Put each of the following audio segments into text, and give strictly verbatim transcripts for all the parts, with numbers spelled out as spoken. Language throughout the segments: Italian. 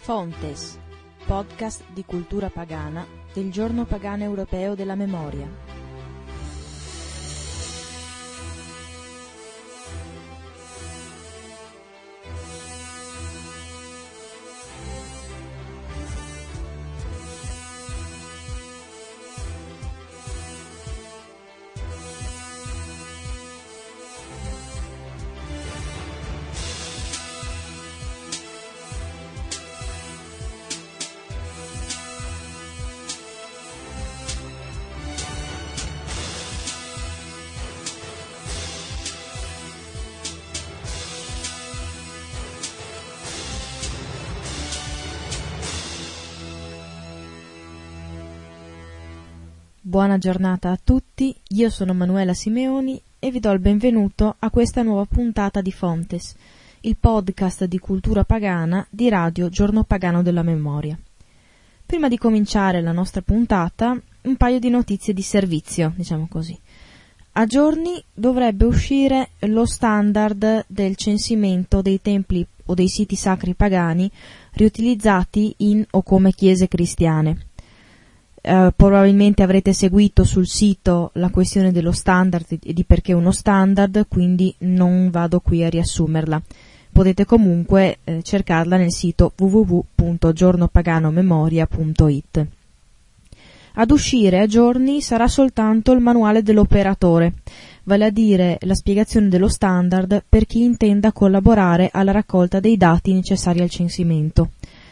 Fontes, podcast di cultura pagana del Giorno Pagano Europeo della Memoria. Buona giornata a tutti, io sono Manuela Simeoni e vi do il benvenuto a questa nuova puntata di Fontes, il podcast di cultura pagana di Radio Giorno Pagano della Memoria. Prima di cominciare la nostra puntata, un paio di notizie di servizio, diciamo così. A giorni dovrebbe uscire lo standard del censimento dei templi o dei siti sacri pagani riutilizzati in o come chiese cristiane. Uh, probabilmente avrete seguito sul sito la questione dello standard e di perché uno standard, quindi non vado qui a riassumerla. Potete comunque eh, cercarla nel sito w w w punto giornopaganomemoria punto i t. Ad uscire a giorni sarà soltanto il manuale dell'operatore, vale a dire la spiegazione dello standard per chi intenda collaborare alla raccolta dei dati necessari al censimento.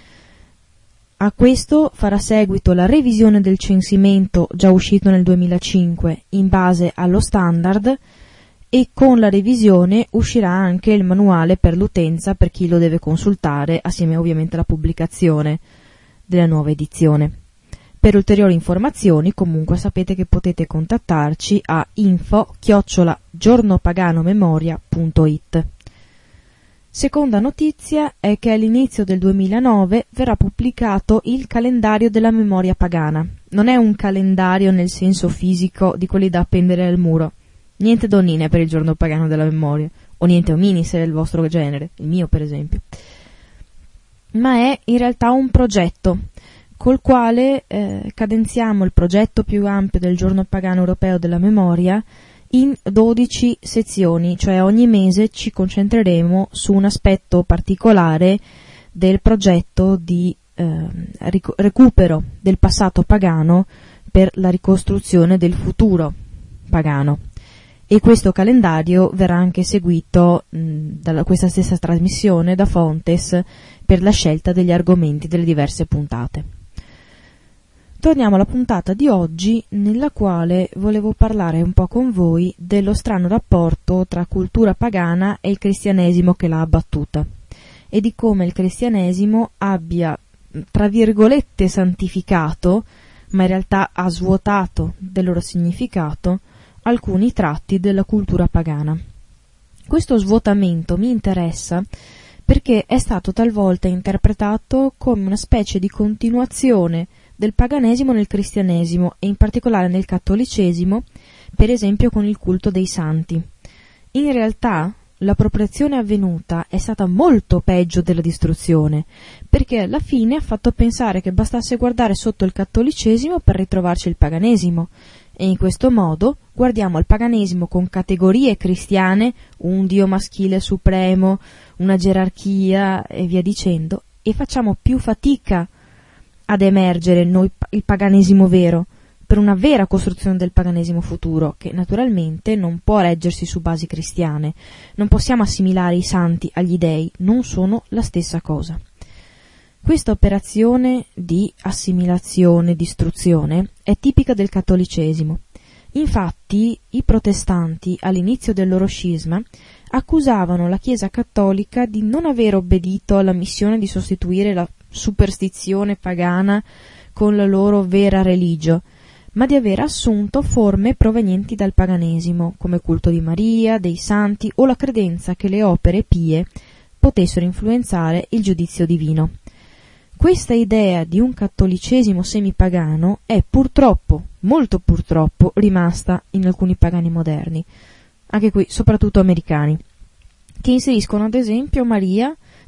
A questo farà seguito la revisione del censimento già uscito nel duemilacinque in base allo standard e con la revisione uscirà anche il manuale per l'utenza per chi lo deve consultare, assieme ovviamente alla pubblicazione della nuova edizione. Per ulteriori informazioni comunque sapete che potete contattarci a info chiocciola giornopaganomemoria punto i t. Seconda notizia è che all'inizio del duemilanove verrà pubblicato il calendario della memoria pagana. Non è un calendario nel senso fisico di quelli da appendere al muro. Niente donnine per il giorno pagano della memoria, o niente omini se è il vostro genere, il mio per esempio. Ma è in realtà un progetto col quale eh, cadenziamo il progetto più ampio del giorno pagano europeo della memoria in dodici sezioni, cioè ogni mese ci concentreremo su un aspetto particolare del progetto di eh, ric- recupero del passato pagano per la ricostruzione del futuro pagano. E questo calendario verrà anche seguito mh, da questa stessa trasmissione da Fontes per la scelta degli argomenti delle diverse puntate. Torniamo alla puntata di oggi, nella quale volevo parlare un po' con voi dello strano rapporto tra cultura pagana e il cristianesimo che l'ha abbattuta e di come il cristianesimo abbia, tra virgolette, santificato, ma in realtà ha svuotato del loro significato, alcuni tratti della cultura pagana. Questo svuotamento mi interessa perché è stato talvolta interpretato come una specie di continuazione del paganesimo nel cristianesimo e in particolare nel cattolicesimo, per esempio con il culto dei santi. In realtà l'appropriazione avvenuta è stata molto peggio della distruzione, perché alla fine ha fatto pensare che bastasse guardare sotto il cattolicesimo per ritrovarci il paganesimo, e in questo modo guardiamo al paganesimo con categorie cristiane, un dio maschile supremo, una gerarchia e via dicendo, e facciamo più fatica ad emergere noi il paganesimo vero, per una vera costruzione del paganesimo futuro, che naturalmente non può reggersi su basi cristiane. Non possiamo assimilare i santi agli dei, non sono la stessa cosa. Questa operazione di assimilazione, distruzione, è tipica del cattolicesimo. Infatti, i protestanti, all'inizio del loro scisma, accusavano la Chiesa cattolica di non aver obbedito alla missione di sostituire la superstizione pagana con la loro vera religio, ma di aver assunto forme provenienti dal paganesimo, come culto di Maria, dei santi o la credenza che le opere pie potessero influenzare il giudizio divino. Questa idea di un cattolicesimo semipagano è purtroppo, molto purtroppo, rimasta in alcuni pagani moderni, anche qui soprattutto americani, che inseriscono ad esempio Maria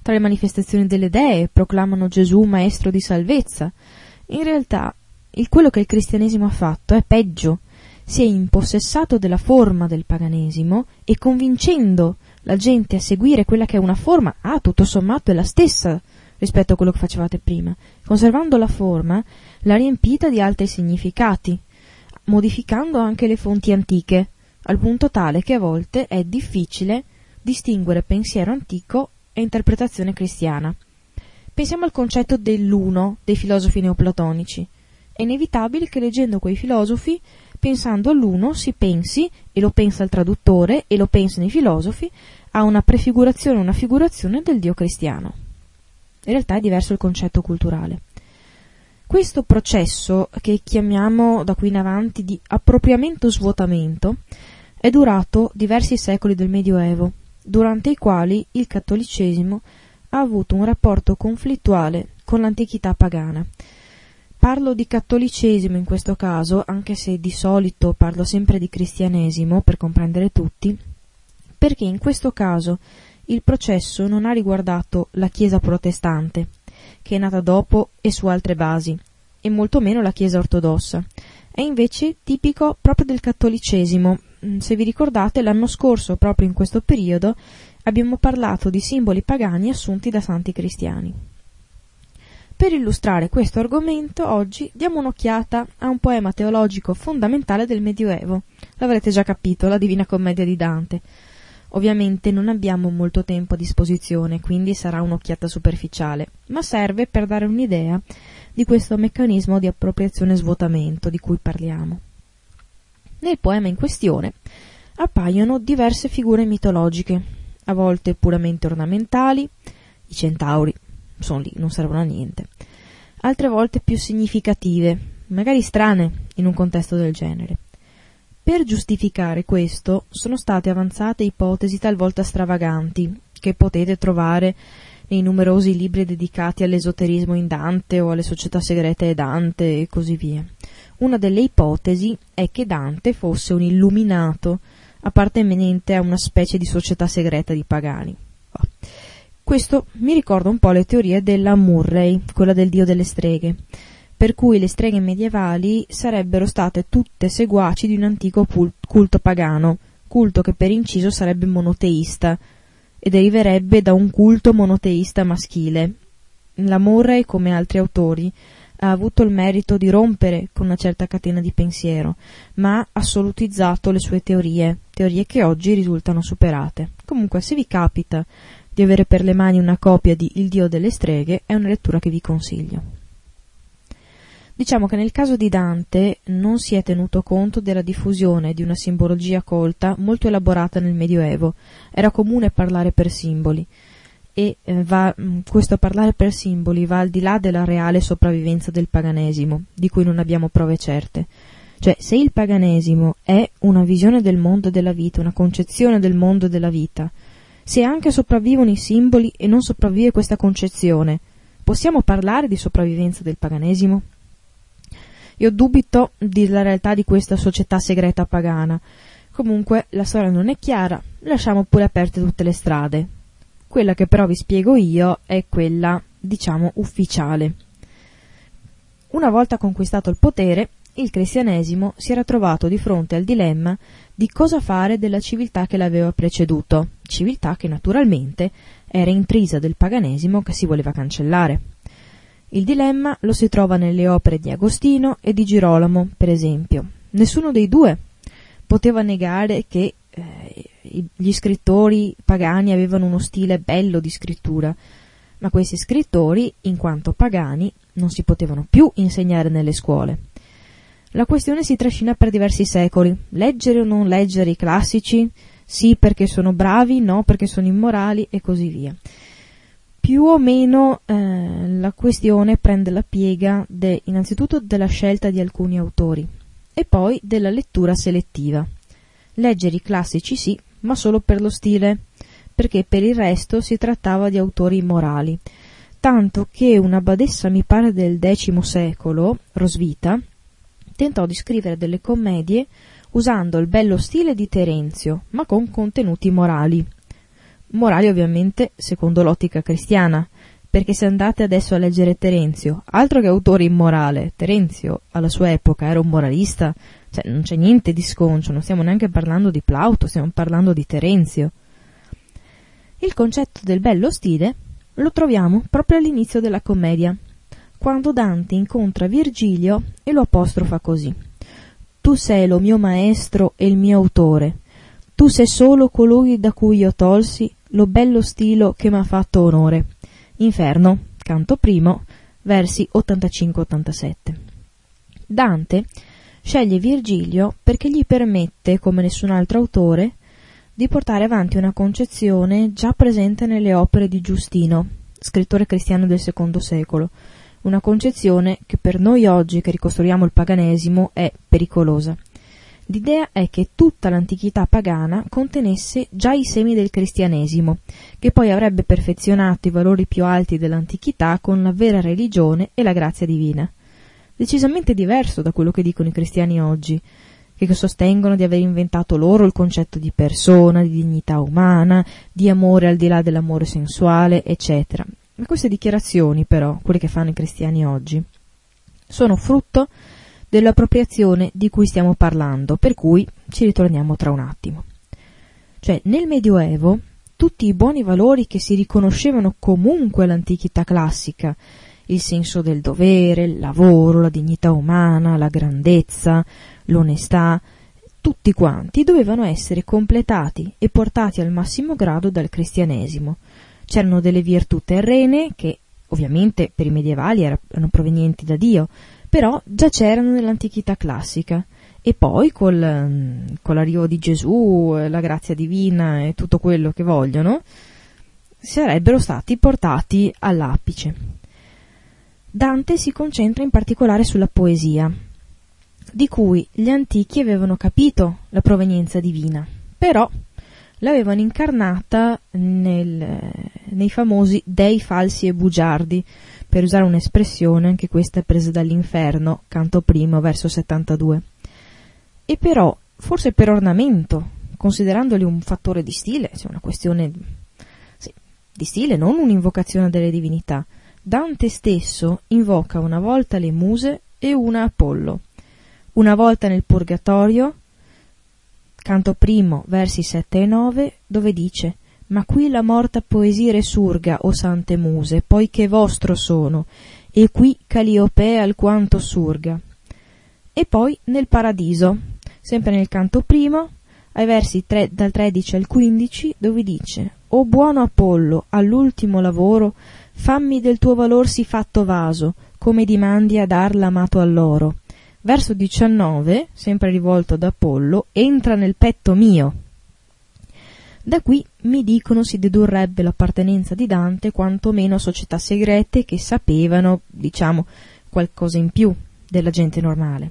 tra le manifestazioni delle dee, proclamano Gesù maestro di salvezza. In realtà, il quello che il cristianesimo ha fatto è peggio. Si è impossessato della forma del paganesimo e, convincendo la gente a seguire quella che è una forma, ah, tutto sommato è la stessa rispetto a quello che facevate prima, conservando la forma, l'ha riempita di altri significati, modificando anche le fonti antiche, al punto tale che a volte è difficile distinguere pensiero antico e interpretazione cristiana. Pensiamo al concetto dell'uno dei filosofi neoplatonici. È inevitabile che leggendo quei filosofi, pensando all'uno, si pensi, e lo pensa il traduttore, e lo pensano i filosofi, a una prefigurazione, una figurazione del Dio cristiano. In realtà è diverso il concetto culturale. Questo processo, che chiamiamo da qui in avanti di appropriamento-svuotamento, è durato diversi secoli del Medioevo, durante i quali il cattolicesimo ha avuto un rapporto conflittuale con l'antichità pagana. Parlo di cattolicesimo in questo caso, anche se di solito parlo sempre di cristianesimo per comprendere tutti, perché in questo caso il processo non ha riguardato la Chiesa protestante, che è nata dopo e su altre basi, e molto meno la Chiesa ortodossa. È invece tipico proprio del cattolicesimo. Se vi ricordate, l'anno scorso, proprio in questo periodo, abbiamo parlato di simboli pagani assunti da santi cristiani. Per illustrare questo argomento, oggi diamo un'occhiata a un poema teologico fondamentale del Medioevo. L'avrete già capito, la Divina Commedia di Dante. Ovviamente non abbiamo molto tempo a disposizione, quindi sarà un'occhiata superficiale, ma serve per dare un'idea di questo meccanismo di appropriazione e svuotamento di cui parliamo. Nel poema in questione appaiono diverse figure mitologiche, a volte puramente ornamentali, i centauri, sono lì, non servono a niente, altre volte più significative, magari strane in un contesto del genere. Per giustificare questo sono state avanzate ipotesi talvolta stravaganti, che potete trovare nei numerosi libri dedicati all'esoterismo in Dante o alle società segrete Dante e così via. Una delle ipotesi è che Dante fosse un illuminato appartenente a una specie di società segreta di pagani. Questo mi ricorda un po' le teorie della Murray, quella del dio delle streghe, per cui le streghe medievali sarebbero state tutte seguaci di un antico culto pagano, culto che per inciso sarebbe monoteista e deriverebbe da un culto monoteista maschile. La Murray, come altri autori, ha avuto il merito di rompere con una certa catena di pensiero, ma ha assolutizzato le sue teorie, teorie che oggi risultano superate. Comunque, se vi capita di avere per le mani una copia di Il Dio delle streghe, è una lettura che vi consiglio. Diciamo che nel caso di Dante non si è tenuto conto della diffusione di una simbologia colta molto elaborata nel Medioevo. Era comune parlare per simboli e eh, va, questo parlare per simboli va al di là della reale sopravvivenza del paganesimo, di cui non abbiamo prove certe. Cioè, se il paganesimo è una visione del mondo e della vita, una concezione del mondo e della vita, se anche sopravvivono i simboli e non sopravvive questa concezione, possiamo parlare di sopravvivenza del paganesimo? Io dubito della realtà di questa società segreta pagana. Comunque la storia non è chiara, lasciamo pure aperte tutte le strade. Quella che però vi spiego io è quella, diciamo, ufficiale. Una volta conquistato il potere, il cristianesimo si era trovato di fronte al dilemma di cosa fare della civiltà che l'aveva preceduto, civiltà che naturalmente era intrisa del paganesimo che si voleva cancellare. Il dilemma lo si trova nelle opere di Agostino e di Girolamo, per esempio. Nessuno dei due poteva negare che eh, gli scrittori pagani avevano uno stile bello di scrittura, ma questi scrittori, in quanto pagani, non si potevano più insegnare nelle scuole. La questione si trascina per diversi secoli. Leggere o non leggere i classici? Sì perché sono bravi, no perché sono immorali e così via. Più o meno eh, la questione prende la piega de, innanzitutto della scelta di alcuni autori e poi della lettura selettiva. Leggere i classici sì, ma solo per lo stile, perché per il resto si trattava di autori immorali, tanto che una badessa, mi pare del X secolo, Rosvita, tentò di scrivere delle commedie usando il bello stile di Terenzio, ma con contenuti morali. Morali ovviamente secondo l'ottica cristiana, perché se andate adesso a leggere Terenzio, altro che autore immorale, Terenzio alla sua epoca era un moralista, cioè non c'è niente di sconcio, non stiamo neanche parlando di Plauto, stiamo parlando di Terenzio. Il concetto del bello stile lo troviamo proprio all'inizio della commedia, quando Dante incontra Virgilio e lo apostrofa così: tu sei lo mio maestro e il mio autore, tu sei solo colui da cui io tolsi lo bello stilo che m'ha fatto onore. Inferno, canto primo, versi ottantacinque ottantasette. Dante sceglie Virgilio perché gli permette, come nessun altro autore, di portare avanti una concezione già presente nelle opere di Giustino, scrittore cristiano del secondo secolo, una concezione che per noi oggi che ricostruiamo il paganesimo è pericolosa. L'idea è che tutta l'antichità pagana contenesse già i semi del cristianesimo, che poi avrebbe perfezionato i valori più alti dell'antichità con la vera religione e la grazia divina. Decisamente diverso da quello che dicono i cristiani oggi, che sostengono di aver inventato loro il concetto di persona, di dignità umana, di amore al di là dell'amore sensuale, eccetera. Ma queste dichiarazioni, però, quelle che fanno i cristiani oggi, sono frutto dell'appropriazione di cui stiamo parlando, per cui ci ritorniamo tra un attimo. Cioè, nel Medioevo, tutti i buoni valori che si riconoscevano comunque all'antichità classica, il senso del dovere, il lavoro, la dignità umana, la grandezza, l'onestà, tutti quanti dovevano essere completati e portati al massimo grado dal cristianesimo. C'erano delle virtù terrene che, ovviamente, per i medievali erano provenienti da Dio, però già c'erano nell'antichità classica, e poi col, con l'arrivo di Gesù, la grazia divina e tutto quello che vogliono, sarebbero stati portati all'apice. Dante si concentra in particolare sulla poesia, di cui gli antichi avevano capito la provenienza divina, però l'avevano incarnata nel, nei famosi dei falsi e bugiardi, per usare un'espressione anche questa presa dall'Inferno, canto primo, verso settantadue. E però, forse per ornamento, considerandoli un fattore di stile, cioè una questione sì, di stile, non un'invocazione delle divinità, Dante stesso invoca una volta le muse e una Apollo, una volta nel Purgatorio, canto primo, versi sette e nove, dove dice: «Ma qui la morta poesia resurga, o sante muse, poiché vostro sono, e qui Caliope alquanto surga». E poi nel Paradiso, sempre nel canto primo, ai versi tre, dal tredici al quindici, dove dice: «O buono Apollo, all'ultimo lavoro, fammi del tuo valor sì fatto vaso, come dimandi a dar l'amato all'oro». Verso diciannove, sempre rivolto ad Apollo: «Entra nel petto mio». Da qui, mi dicono, si dedurrebbe l'appartenenza di Dante quantomeno a società segrete che sapevano, diciamo, qualcosa in più della gente normale.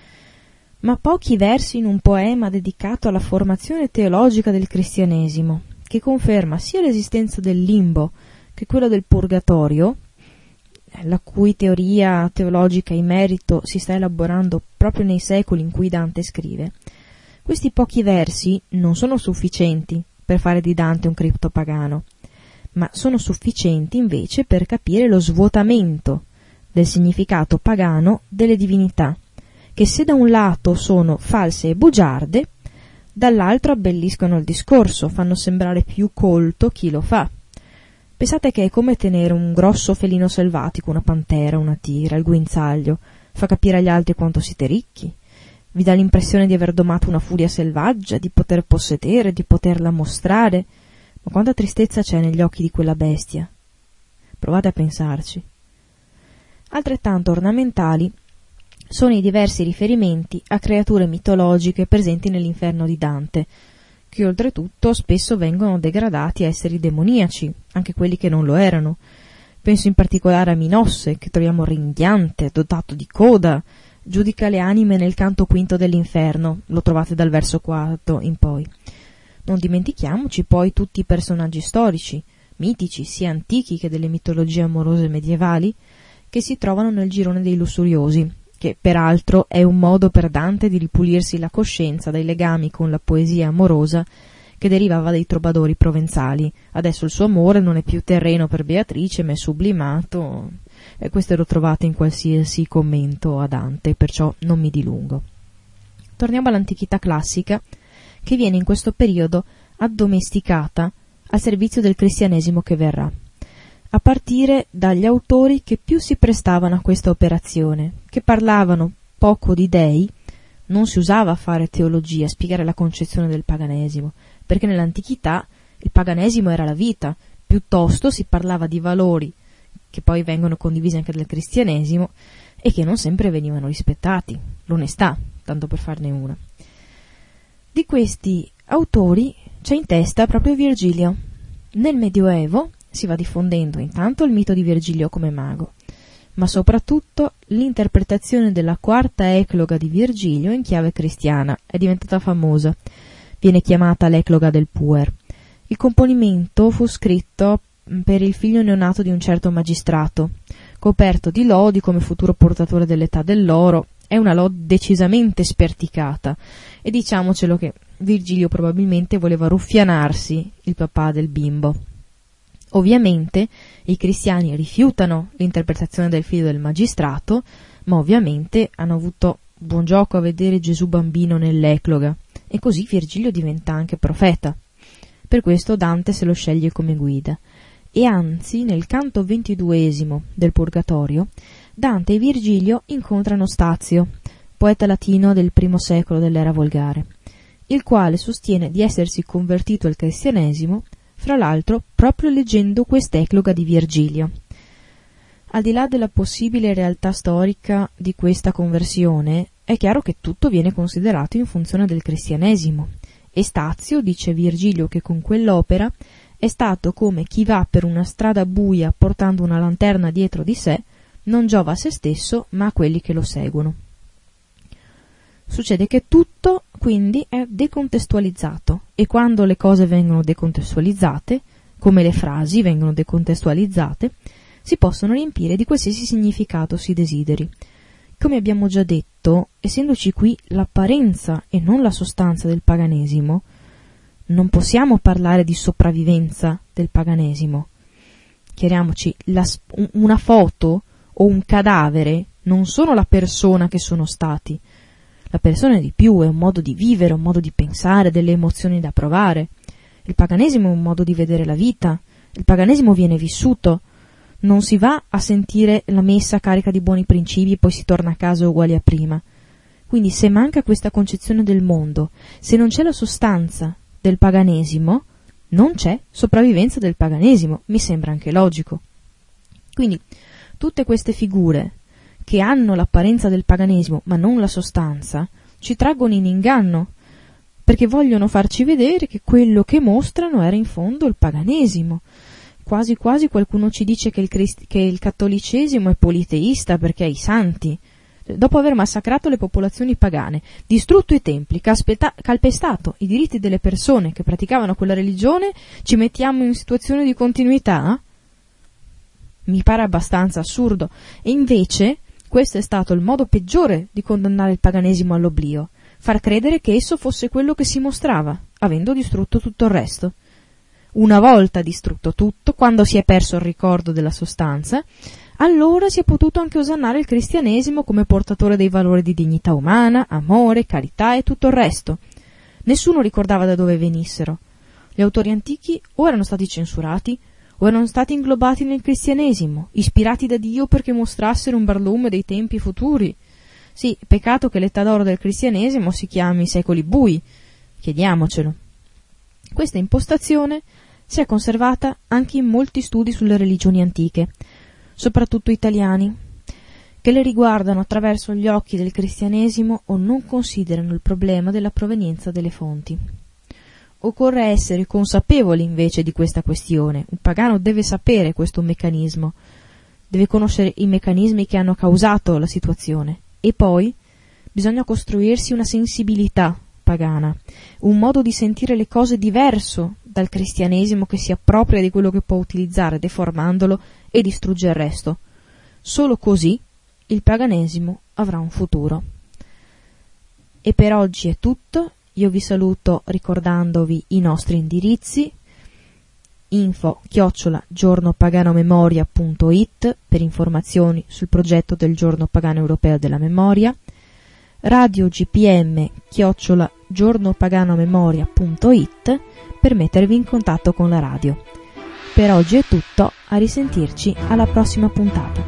Ma pochi versi in un poema dedicato alla formazione teologica del cristianesimo, che conferma sia l'esistenza del limbo che quella del purgatorio, la cui teoria teologica in merito si sta elaborando proprio nei secoli in cui Dante scrive. Questi pochi versi non sono sufficienti per fare di Dante un criptopagano, ma sono sufficienti invece per capire lo svuotamento del significato pagano delle divinità, che se da un lato sono false e bugiarde, dall'altro abbelliscono il discorso, fanno sembrare più colto chi lo fa. Pensate che è come tenere un grosso felino selvatico, una pantera, una tigre, il guinzaglio, fa capire agli altri quanto siete ricchi, vi dà l'impressione di aver domato una furia selvaggia, di poter possedere, di poterla mostrare, ma quanta tristezza c'è negli occhi di quella bestia. Provate a pensarci. Altrettanto ornamentali sono i diversi riferimenti a creature mitologiche presenti nell'Inferno di Dante, che oltretutto spesso vengono degradati a esseri demoniaci, anche quelli che non lo erano. Penso in particolare a Minosse, che troviamo ringhiante, dotato di coda, giudica le anime nel canto quinto dell'Inferno, lo trovate dal verso quarto in poi. Non dimentichiamoci poi tutti i personaggi storici, mitici, sia antichi che delle mitologie amorose medievali, che si trovano nel girone dei lussuriosi, che peraltro è un modo per Dante di ripulirsi la coscienza dai legami con la poesia amorosa che derivava dai trovadori provenzali. Adesso il suo amore non è più terreno per Beatrice, ma è sublimato, e questo lo trovate in qualsiasi commento a Dante, perciò non mi dilungo. Torniamo all'antichità classica, che viene in questo periodo addomesticata al servizio del cristianesimo che verrà, a partire dagli autori che più si prestavano a questa operazione, che parlavano poco di dei. Non si usava fare teologia, a spiegare la concezione del paganesimo, perché nell'antichità il paganesimo era la vita, piuttosto si parlava di valori che poi vengono condivisi anche dal cristianesimo e che non sempre venivano rispettati, l'onestà, tanto per farne una. Di questi autori c'è in testa proprio Virgilio. Nel Medioevo si va diffondendo intanto il mito di Virgilio come mago, ma soprattutto l'interpretazione della quarta ecloga di Virgilio in chiave cristiana è diventata famosa. Viene chiamata l'ecloga del Puer. Il componimento fu scritto per il figlio neonato di un certo magistrato, coperto di lodi come futuro portatore dell'età dell'oro. È una lode decisamente sperticata, e diciamocelo che Virgilio probabilmente voleva ruffianarsi il papà del bimbo. Ovviamente i cristiani rifiutano l'interpretazione del figlio del magistrato, ma ovviamente hanno avuto buon gioco a vedere Gesù bambino nell'ecloga, e così Virgilio diventa anche profeta. Per questo Dante se lo sceglie come guida. E anzi, nel canto ventiduesimo del Purgatorio, Dante e Virgilio incontrano Stazio, poeta latino del primo secolo dell'era volgare, il quale sostiene di essersi convertito al cristianesimo, fra l'altro proprio leggendo quest'ecloga di Virgilio. Al di là della possibile realtà storica di questa conversione, è chiaro che tutto viene considerato in funzione del cristianesimo, e Stazio dice Virgilio che con quell'opera è stato come chi va per una strada buia portando una lanterna dietro di sé, non giova a se stesso ma a quelli che lo seguono. Succede che tutto quindi è decontestualizzato, e quando le cose vengono decontestualizzate, come le frasi vengono decontestualizzate, si possono riempire di qualsiasi significato si desideri. Come abbiamo già detto, essendoci qui l'apparenza e non la sostanza del paganesimo, non possiamo parlare di sopravvivenza del paganesimo. Chiariamoci, la, una foto o un cadavere non sono la persona che sono stati. La persona è di più, è un modo di vivere, un modo di pensare, delle emozioni da provare. Il paganesimo è un modo di vedere la vita. Il paganesimo viene vissuto. Non si va a sentire la messa carica di buoni principi e poi si torna a casa uguali a prima. Quindi se manca questa concezione del mondo, se non c'è la sostanza del paganesimo, non c'è sopravvivenza del paganesimo. Mi sembra anche logico. Quindi tutte queste figure che hanno l'apparenza del paganesimo ma non la sostanza, ci traggono in inganno, perché vogliono farci vedere che quello che mostrano era in fondo il paganesimo. Quasi quasi qualcuno ci dice che il, crist- che il cattolicesimo è politeista perché ha i santi. Dopo aver massacrato le popolazioni pagane, distrutto i templi, caspeta- calpestato i diritti delle persone che praticavano quella religione, ci mettiamo in situazione di continuità? Mi pare abbastanza assurdo. E invece questo è stato il modo peggiore di condannare il paganesimo all'oblio, far credere che esso fosse quello che si mostrava, avendo distrutto tutto il resto. Una volta distrutto tutto, quando si è perso il ricordo della sostanza, allora si è potuto anche osannare il cristianesimo come portatore dei valori di dignità umana, amore, carità e tutto il resto. Nessuno ricordava da dove venissero. Gli autori antichi o erano stati censurati, o erano stati inglobati nel cristianesimo, ispirati da Dio perché mostrassero un barlume dei tempi futuri. Sì, peccato che l'età d'oro del cristianesimo si chiami secoli bui, chiediamocelo. Questa impostazione si è conservata anche in molti studi sulle religioni antiche, soprattutto italiani, che le riguardano attraverso gli occhi del cristianesimo o non considerano il problema della provenienza delle fonti. Occorre essere consapevoli invece di questa questione. Un pagano deve sapere questo meccanismo, deve conoscere i meccanismi che hanno causato la situazione, e poi bisogna costruirsi una sensibilità pagana, un modo di sentire le cose diverso dal cristianesimo che si appropria di quello che può utilizzare, deformandolo e distrugge il resto. Solo così il paganesimo avrà un futuro. E per oggi è tutto. io vi saluto ricordandovi i nostri indirizzi: info chiocciola giornopaganomemoria punto it per informazioni sul progetto del Giorno Pagano Europeo della Memoria, radio gpm chiocciola giornopaganomemoria punto it per mettervi in contatto con la radio. Per oggi è tutto, a risentirci alla prossima puntata.